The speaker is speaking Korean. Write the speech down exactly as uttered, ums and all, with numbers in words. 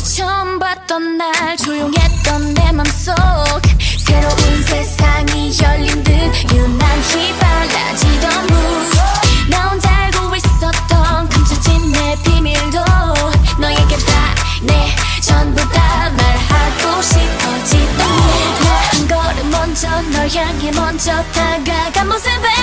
처음 봤던 날 조용했던 내 맘속 새로운 세상이 열린 듯 유난히 빨라지던 mood 나 혼자 알고 있었던 감춰진 내 비밀도 너에게 다 내 전부 다 말하고 싶어지던 나 한 걸음 먼저 널 향해 먼저 다가간 모습에